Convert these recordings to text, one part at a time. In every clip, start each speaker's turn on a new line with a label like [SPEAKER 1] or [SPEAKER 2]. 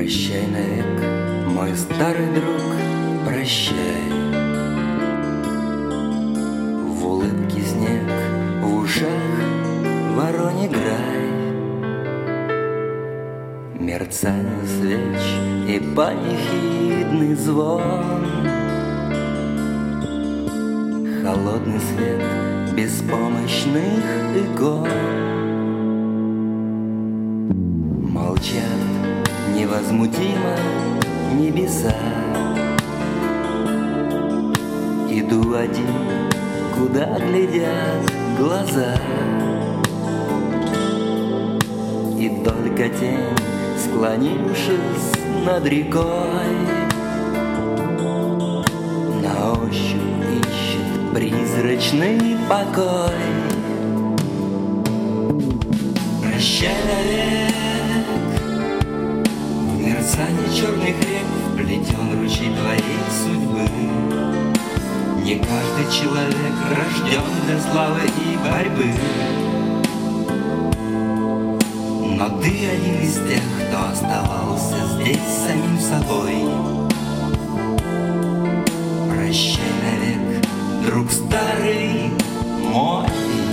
[SPEAKER 1] Прощай навек, мой старый друг, прощай. В улыбке снег, в ушах вороний грай, мерцание свеч и панихидный звон, холодный свет беспомощных икон. Молчат невозмутимо небеса. Иду один, куда глядят глаза, и только тень, склонившись над рекой, на ощупь ищет призрачный покой. Прощай навек, в мерцании черных рек вплетен ручей твоей судьбы. Не каждый человек рожден для славы и борьбы, но ты один из тех, кто оставался здесь самим собой. Прощай навек, друг старый мой.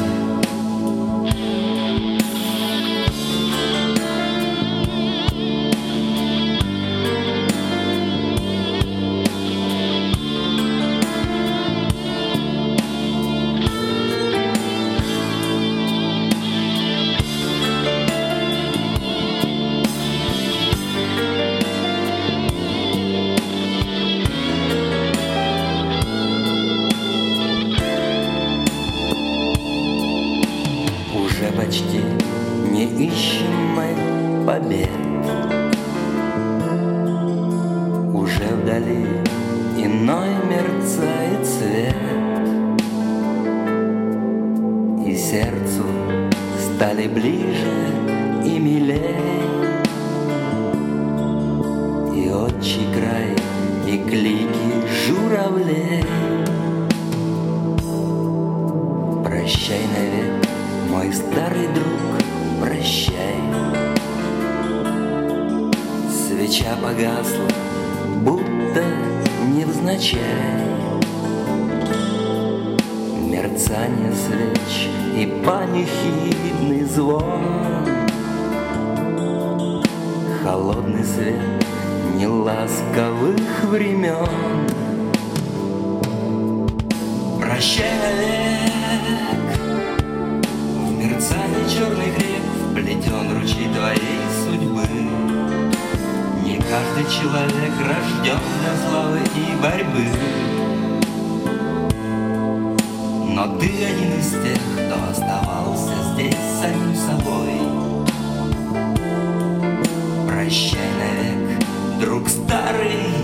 [SPEAKER 1] Уже почти не ищем мы побед, уже вдали иной мерцает свет, и сердцу стали ближе и милей, и отчий край, и клики журавлей. Прощай навек, мой старый друг, прощай. Свеча погасла, будто невзначай. Мерцание свеч и панихидный звон, холодный свет неласковых времен. Прощай навек, в мерцании черных рек вплетен ручей твоей судьбы. Не каждый человек рожден для славы и борьбы, но ты один из тех, кто оставался здесь самим собой. Прощай навек, друг старый